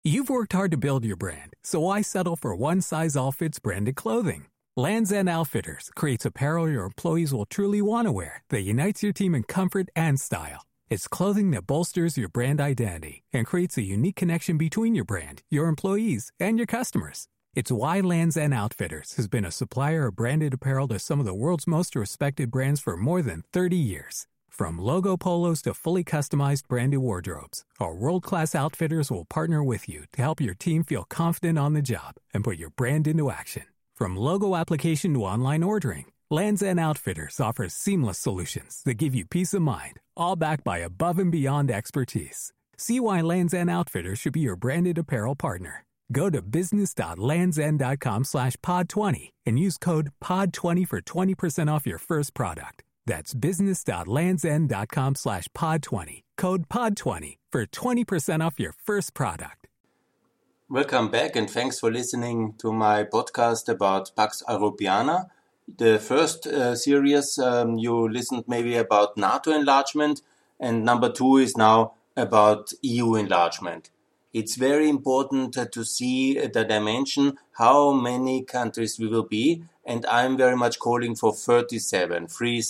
You've worked hard to build your brand, so why settle for one-size-all-fits branded clothing? Lands' End Outfitters creates apparel your employees will truly want to wear that unites your team in comfort and style. It's clothing that bolsters your brand identity and creates a unique connection between your brand, your employees, and your customers. It's why Lands' End Outfitters has been a supplier of branded apparel to some of the world's most respected brands for more than 30 years. From logo polos to fully customized branded wardrobes, our world-class outfitters will partner with you to help your team feel confident on the job and put your brand into action. From logo application to online ordering, Lands' End Outfitters offers seamless solutions that give you peace of mind, all backed by above and beyond expertise. See why Lands' End Outfitters should be your branded apparel partner. Go to business.landsend.com/pod20 and use code POD20 for 20% off your first product. That's business.landsend.com/pod20. Code POD20 for 20% off your first product. Welcome back and thanks for listening to my podcast about Pax Europiana. The first series you listened maybe about NATO enlargement, and number 2 is now about EU enlargement. It's very important to see the dimension, how many countries we will be, and I'm very much calling for 37.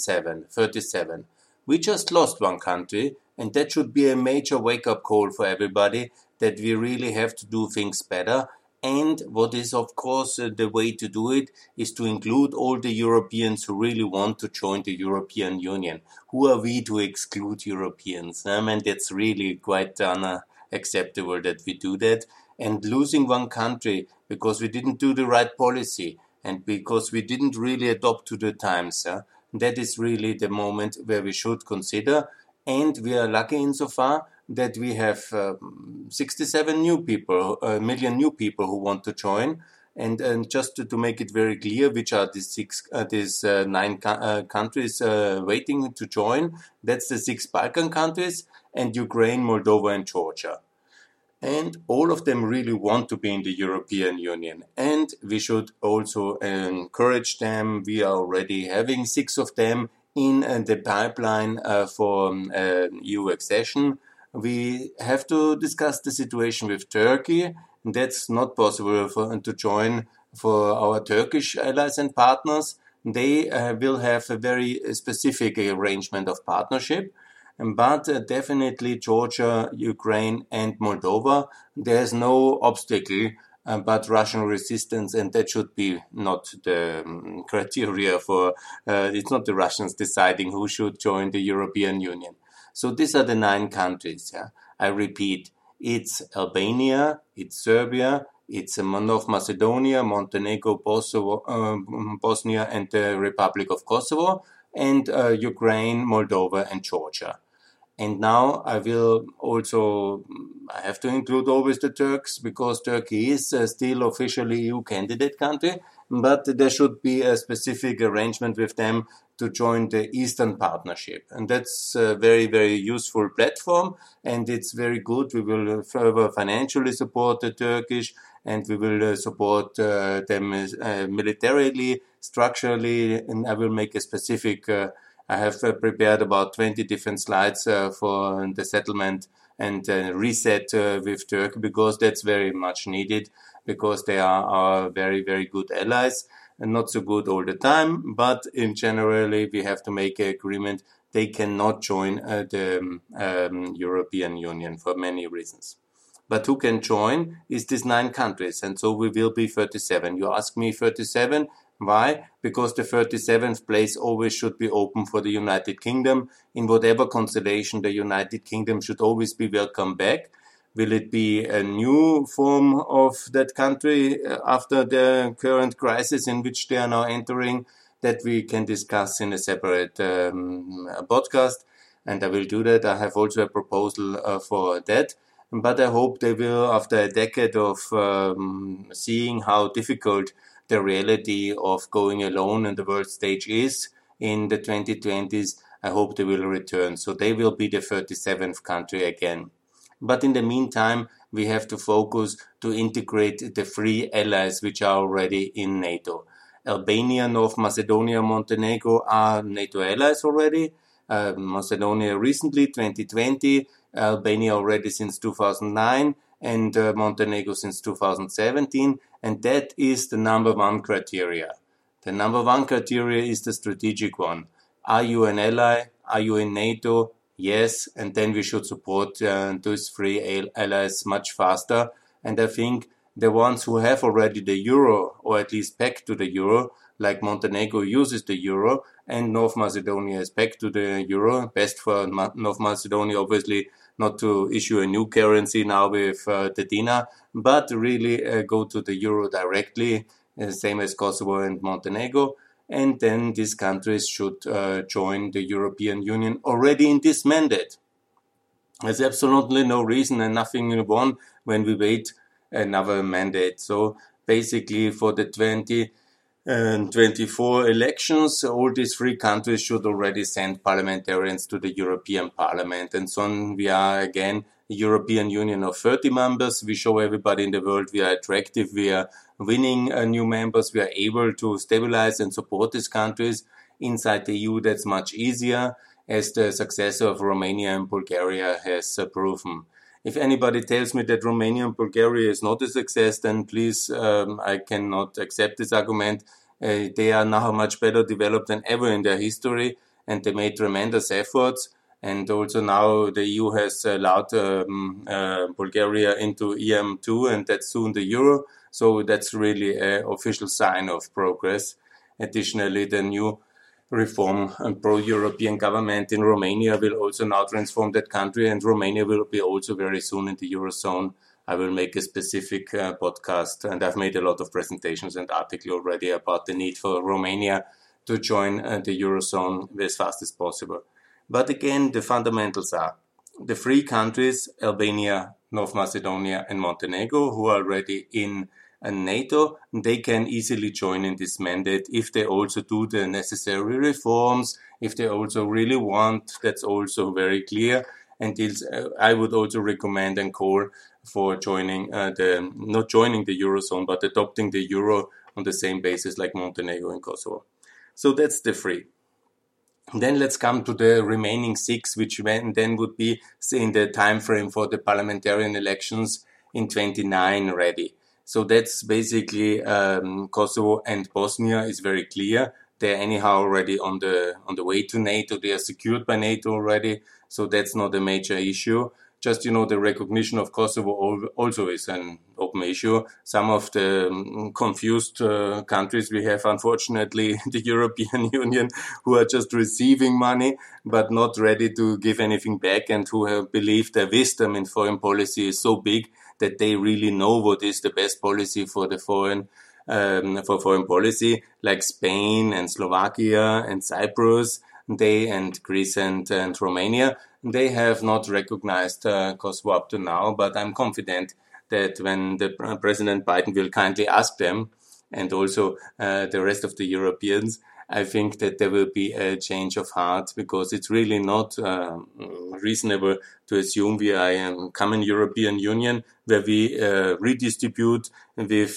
We just lost one country, and that should be a major wake-up call for everybody, that we really have to do things better. And what is, of course, the way to do it is to include all the Europeans who really want to join the European Union. Who are we to exclude Europeans? And that's really quite unacceptable that we do that. And losing one country because we didn't do the right policy and because we didn't really adopt to the times, that is really the moment where we should consider. And we are lucky insofar that we have 67 new people, a million new people who want to join. And just to make it very clear, which are these 9 countries waiting to join, that's the 6 Balkan countries and Ukraine, Moldova and Georgia. And all of them really want to be in the European Union. And we should also encourage them. We are already having 6 of them in the pipeline for EU accession. We have to discuss the situation with Turkey. That's not possible to join for our Turkish allies and partners. They will have a very specific arrangement of partnership. But definitely Georgia, Ukraine and Moldova, there's no obstacle but Russian resistance, and that should be not the criteria for, it's not the Russians deciding who should join the European Union. So these are the 9 countries. I repeat, it's Albania, it's Serbia, it's North Macedonia, Montenegro, Bosnia and the Republic of Kosovo, and Ukraine, Moldova and Georgia. And now I have to include always the Turks, because Turkey is still officially EU candidate country, but there should be a specific arrangement with them to join the Eastern Partnership. And that's a very, very useful platform, and it's very good. We will further financially support the Turkish, and we will support them militarily, structurally, and I will make a specific I have prepared about 20 different slides for the settlement and reset with Turkey, because that's very much needed, because they are our very, very good allies, and not so good all the time, but in generally we have to make an agreement. They cannot join the European Union for many reasons. But who can join is these 9 countries, and so we will be 37. You ask me 37. Why? Because the 37th place always should be open for the United Kingdom. In whatever constellation, the United Kingdom should always be welcome back. Will it be a new form of that country after the current crisis in which they are now entering? That we can discuss in a separate podcast, and I will do that. I have also a proposal for that. But I hope they will, after a decade of seeing how difficult the reality of going alone on the world stage is in the 2020s, I hope they will return. So they will be the 37th country again. But in the meantime, we have to focus to integrate the 3 allies which are already in NATO. Albania, North Macedonia, Montenegro are NATO allies already. Macedonia recently, 2020, Albania already since 2009, and Montenegro since 2017, and that is the number one criteria. The number one criteria is the strategic one. Are you an ally? Are you in NATO? Yes, and then we should support those three allies much faster. And I think the ones who have already the euro, or at least pegged to the euro, like Montenegro uses the euro, and North Macedonia is pegged to the euro. Best for North Macedonia, obviously, not to issue a new currency now with the dinar, but really go to the euro directly, same as Kosovo and Montenegro. And then these countries should join the European Union already in this mandate. There's absolutely no reason and nothing wrong when we wait another mandate. So basically for the 2024 elections, all these three countries should already send parliamentarians to the European Parliament. And so we are again a European Union of 30 members. We show everybody in the world we are attractive, we are winning new members, we are able to stabilize and support these countries. Inside the EU, that's much easier, as the successor of Romania and Bulgaria has proven. If anybody tells me that Romania and Bulgaria is not a success, then please, I cannot accept this argument. They are now much better developed than ever in their history, and they made tremendous efforts. And also now the EU has allowed Bulgaria into EM2, and that's soon the euro. So that's really an official sign of progress. Additionally, the new reform and pro-European government in Romania will also now transform that country, and Romania will be also very soon in the Eurozone. I will make a specific podcast, and I've made a lot of presentations and articles already about the need for Romania to join the Eurozone as fast as possible. But again, the fundamentals are the three countries, Albania, North Macedonia, and Montenegro, who are already in NATO, they can easily join in this mandate if they also do the necessary reforms, if they also really want. That's also very clear. And I would also recommend and call for joining not joining the Eurozone, but adopting the euro on the same basis like Montenegro and Kosovo. So that's the three. Then let's come to the remaining six, which then would be, say, in the time frame for the parliamentarian elections in 29 ready. So that's basically Kosovo and Bosnia is very clear. They're anyhow already on the way to NATO. They are secured by NATO already. So that's not a major issue. Just, the recognition of Kosovo also is an open issue. Some of the confused countries we have, unfortunately, the European Union, who are just receiving money, but not ready to give anything back, and who have believed their wisdom in foreign policy is so big that they really know what is the best policy for the foreign policy, like Spain and Slovakia and Cyprus, and Greece and Romania. They have not recognized Kosovo up to now, but I'm confident that when the President Biden will kindly ask them, and also the rest of the Europeans, I think that there will be a change of heart, because it's really not reasonable to assume we are a common European Union where we redistribute with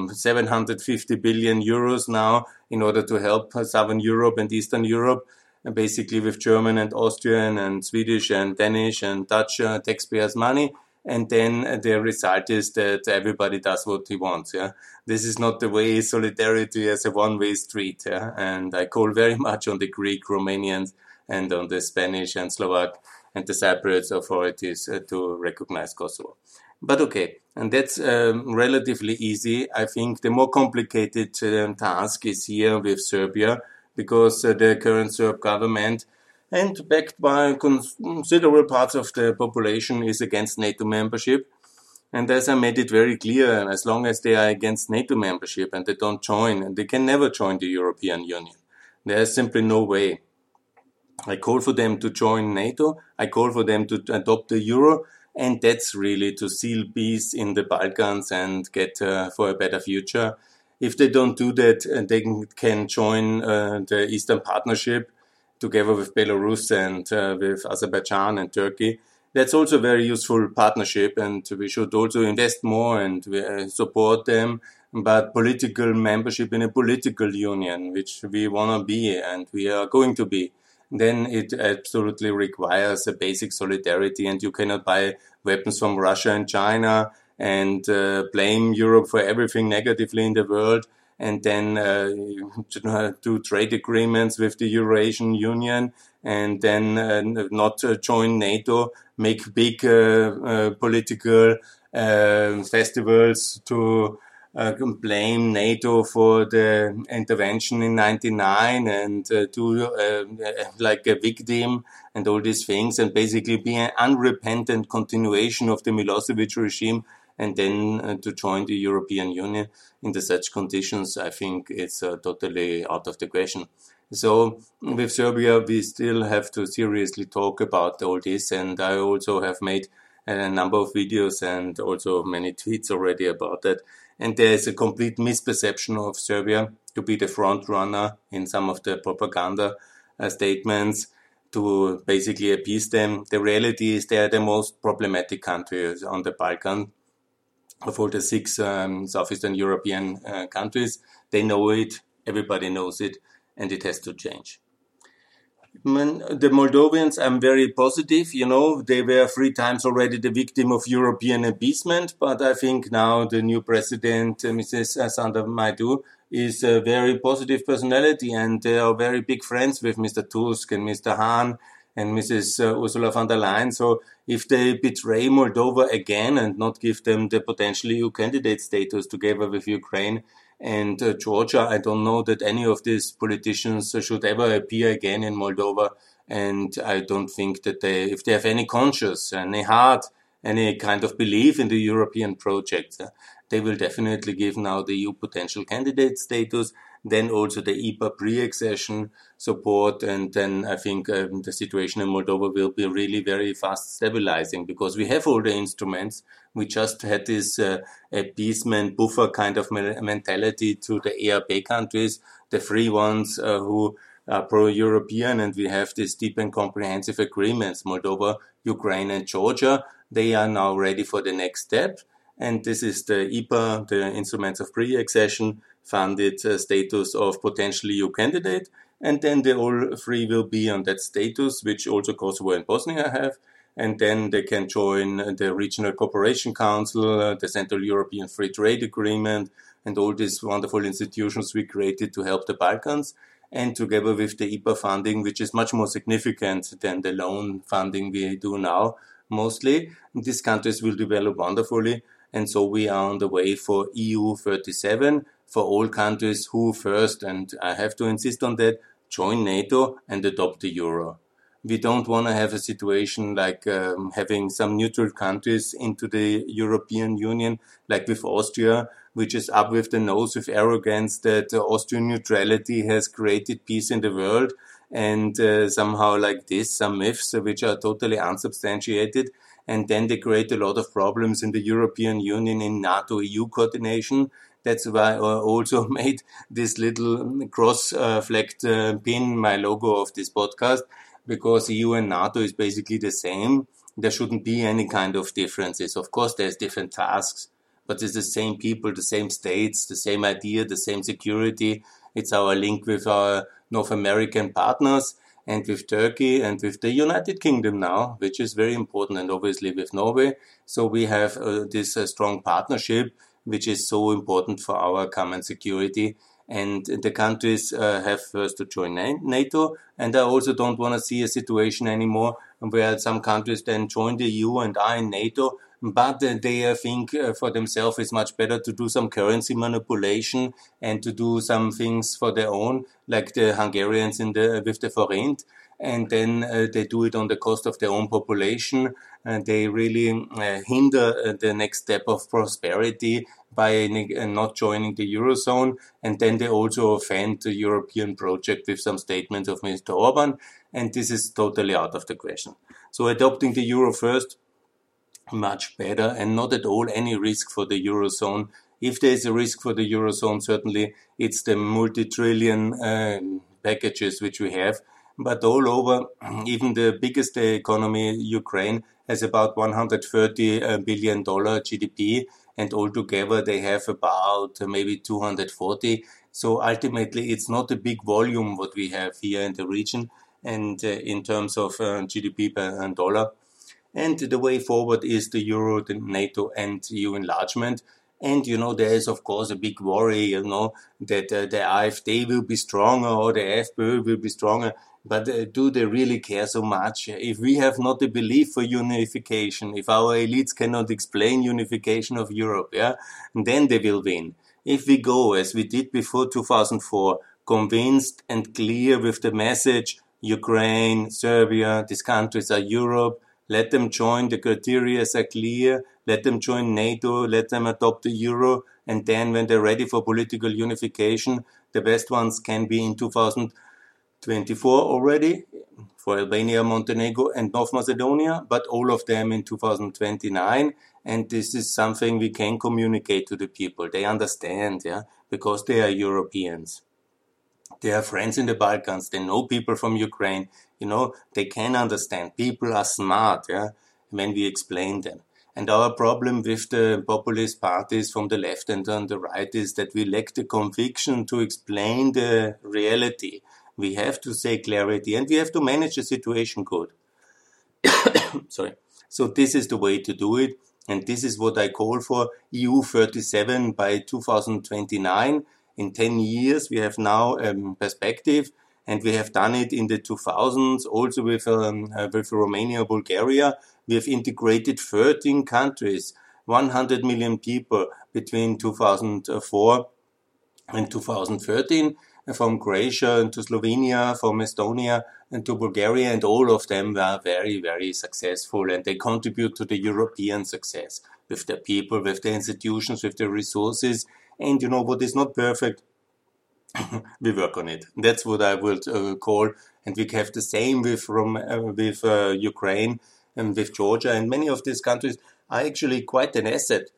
750 billion euros now in order to help Southern Europe and Eastern Europe, basically with German and Austrian and Swedish and Danish and Dutch taxpayers' money. And then the result is that everybody does what he wants. Yeah, this is not the way solidarity as a one-way street. Yeah, and I call very much on the Greek, Romanians, and on the Spanish and Slovak and the Cypriot authorities to recognize Kosovo. But okay, and that's relatively easy. I think the more complicated task is here with Serbia, because the current Serb government, and backed by considerable parts of the population, is against NATO membership. And as I made it very clear, as long as they are against NATO membership and they don't join, and they can never join the European Union, there is simply no way. I call for them to join NATO, I call for them to adopt the euro, and that's really to seal peace in the Balkans and get for a better future. If they don't do that, they can join the Eastern Partnership together with Belarus and with Azerbaijan and Turkey. That's also a very useful partnership, and we should also invest more and support them. But political membership in a political union, which we want to be and we are going to be, then it absolutely requires a basic solidarity, and you cannot buy weapons from Russia and China and blame Europe for everything negatively in the world, and then do trade agreements with the Eurasian Union, and then not join NATO, make big political festivals to blame NATO for the intervention in '99 and do like a victim and all these things, and basically be an unrepentant continuation of the Milosevic regime, and then to join the European Union under such conditions, I think it's totally out of the question. So with Serbia, we still have to seriously talk about all this, and I also have made a number of videos and also many tweets already about that. And there is a complete misperception of Serbia to be the front runner in some of the propaganda statements to basically appease them. The reality is they are the most problematic countries on the Balkan of all the 6 Southeastern European countries. They know it, everybody knows it, and it has to change. The Moldovians, I'm very positive. They were 3 times already the victim of European appeasement, but I think now the new president, Mrs. Sanda Maidu, is a very positive personality, and they are very big friends with Mr. Tusk and Mr. Hahn and Mrs. Ursula von der Leyen. So if they betray Moldova again and not give them the potential EU candidate status together with Ukraine and Georgia, I don't know that any of these politicians should ever appear again in Moldova. And I don't think that if they have any conscience, any heart, any kind of belief in the European project, they will definitely give now the EU potential candidate status, then also the EPA pre-accession support, and then I think the situation in Moldova will be really very fast stabilizing, because we have all the instruments. We just had this appeasement buffer kind of mentality to the ERP countries, the 3 ones who are pro-European, and we have these deep and comprehensive agreements, Moldova, Ukraine and Georgia. They are now ready for the next step. And this is the EPA, the Instruments of Pre-Accession, funded status of potential EU candidate. And then they all 3 will be on that status, which also Kosovo and Bosnia have. And then they can join the Regional Cooperation Council, the Central European Free Trade Agreement, and all these wonderful institutions we created to help the Balkans. And together with the EPA funding, which is much more significant than the loan funding we do now, mostly, these countries will develop wonderfully. And so we are on the way for EU 37 for all countries who first, and I have to insist on that, join NATO and adopt the euro. We don't want to have a situation like having some neutral countries into the European Union, like with Austria, which is up with the nose with arrogance that Austrian neutrality has created peace in the world, and somehow like this, some myths which are totally unsubstantiated. And then they create a lot of problems in the European Union in NATO-EU coordination. That's why I also made this little cross-flagged pin, my logo of this podcast, because EU and NATO is basically the same. There shouldn't be any kind of differences. Of course, there's different tasks, but it's the same people, the same states, the same idea, the same security. It's our link with our North American partners, and with Turkey and with the United Kingdom now, which is very important, and obviously with Norway. So we have this strong partnership, which is so important for our common security. And the countries have first to join NATO. And I also don't want to see a situation anymore where some countries then join the EU and are in NATO, but they think for themselves it's much better to do some currency manipulation and to do some things for their own, like the Hungarians with the forint. And then they do it on the cost of their own population, and they really hinder the next step of prosperity by not joining the Eurozone. And then they also offend the European project with some statements of Mr. Orban, and this is totally out of the question. So adopting the Euro first, much better, and not at all any risk for the Eurozone. If there is a risk for the Eurozone, certainly it's the multi-trillion packages which we have. But all over, even the biggest economy, Ukraine, has about $130 billion GDP, and altogether they have about maybe 240. So ultimately, it's not a big volume what we have here in the region. and in terms of GDP per dollar. And the way forward is the Euro, the NATO, and EU enlargement. And, there is, of course, a big worry, that the AfD will be stronger or the FPÖ will be stronger. But do they really care so much? If we have not a belief for unification, if our elites cannot explain unification of Europe, then they will win. If we go, as we did before 2004, convinced and clear with the message, Ukraine, Serbia, these countries are Europe, let them join, the criteria are clear, let them join NATO, let them adopt the euro, and then when they're ready for political unification, the best ones can be in 2024 already, for Albania, Montenegro, and North Macedonia, but all of them in 2029. And this is something we can communicate to the people. They understand, because they are Europeans. They are friends in the Balkans. They know people from Ukraine. They can understand. People are smart, when we explain them. And our problem with the populist parties from the left and on the right is that we lack the conviction to explain the reality. We have to say clarity, and we have to manage the situation good. Sorry. So this is the way to do it, and this is what I call for EU 37 by 2029. In 10 years, we have now perspective, and we have done it in the 2000s, also with Romania, Bulgaria. We have integrated 13 countries, 100 million people between 2004 and 2013, from Croatia to Slovenia, from Estonia and to Bulgaria, and all of them were very, very successful, and they contribute to the European success with the people, with the institutions, with the resources. And what is not perfect, we work on it. That's what I would call, and we have the same with Ukraine and with Georgia, and many of these countries are actually quite an asset.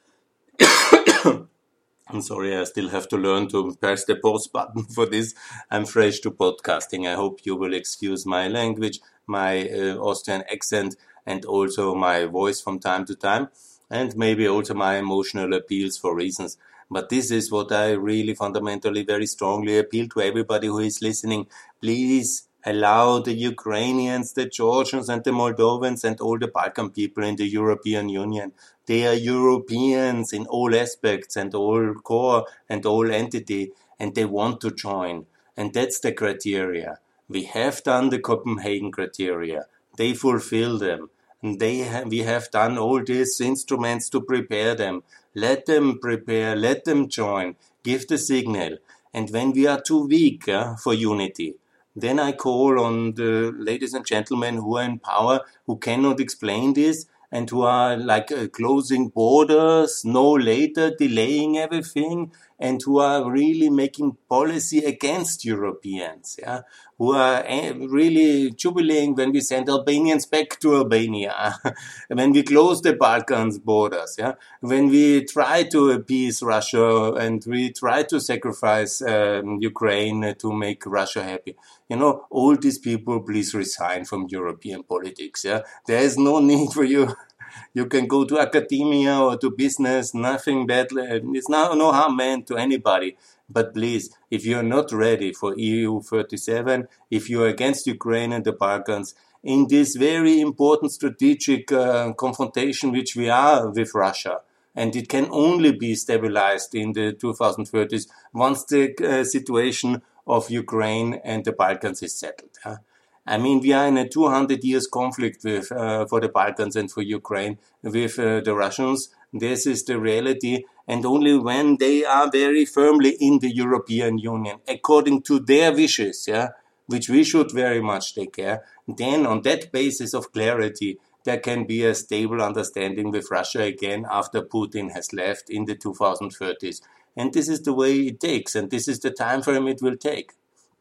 I'm sorry, I still have to learn to press the pause button for this. I'm fresh to podcasting. I hope you will excuse my language, my Austrian accent, and also my voice from time to time, and maybe also my emotional appeals for reasons. But this is what I really fundamentally very strongly appeal to everybody who is listening. Please allow the Ukrainians, the Georgians and the Moldovans and all the Balkan people in the European Union. They are Europeans in all aspects and all core and all entity, and they want to join. And that's the criteria. We have done the Copenhagen criteria. They fulfill them. And we have done all these instruments to prepare them. Let them prepare, let them join, give the signal. And when we are too weak for unity, then I call on the ladies and gentlemen who are in power, who cannot explain this, and who are closing borders, no later, delaying everything, and who are really making policy against Europeans, who are really jubilating when we send Albanians back to Albania, when we close the Balkans borders, when we try to appease Russia and we try to sacrifice Ukraine to make Russia happy. All these people, please resign from European politics. There is no need for you. You can go to academia or to business, nothing bad. It's no harm meant to anybody. But please, if you're not ready for EU 37, if you're against Ukraine and the Balkans, in this very important strategic confrontation which we are with Russia, and it can only be stabilized in the 2030s once the situation of Ukraine and the Balkans is settled. I mean, we are in a 200 years conflict with for the Balkans and for Ukraine with the Russians. This is the reality. And only when they are very firmly in the European Union, according to their wishes, which we should very much take care, then on that basis of clarity, there can be a stable understanding with Russia again after Putin has left in the 2030s. And this is the way it takes, and this is the time frame it will take.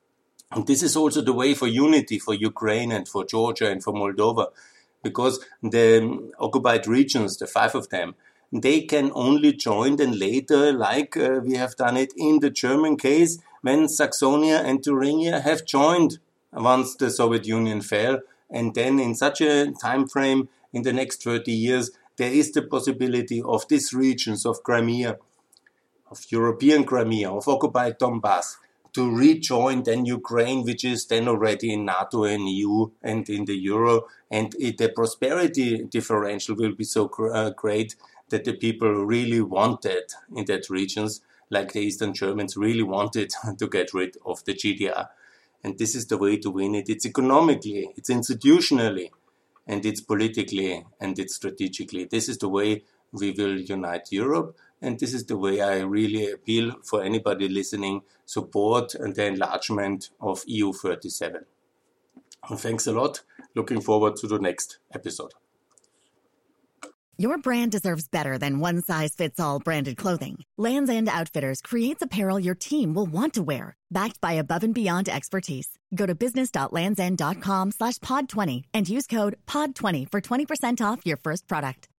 And this is also the way for unity for Ukraine and for Georgia and for Moldova, because the occupied regions, the 5 of them, they can only join then later, like we have done it in the German case, when Saxonia and Thuringia have joined once the Soviet Union fell. And then in such a time frame, in the next 30 years, there is the possibility of these regions of Crimea, of European Crimea, of occupied Donbass, to rejoin then Ukraine, which is then already in NATO and EU and in the Euro. And the prosperity differential will be so great that the people really wanted in that regions, like the Eastern Germans really wanted to get rid of the GDR. And this is the way to win it. It's economically, it's institutionally, and it's politically, and it's strategically. This is the way we will unite Europe. And this is the way I really appeal for anybody listening, support and the enlargement of EU 37. And thanks a lot. Looking forward to the next episode. Your brand deserves better than one-size-fits-all branded clothing. Lands' End Outfitters creates apparel your team will want to wear, backed by above-and-beyond expertise. Go to business.landsend.com/pod20 and use code POD20 for 20% off your first product.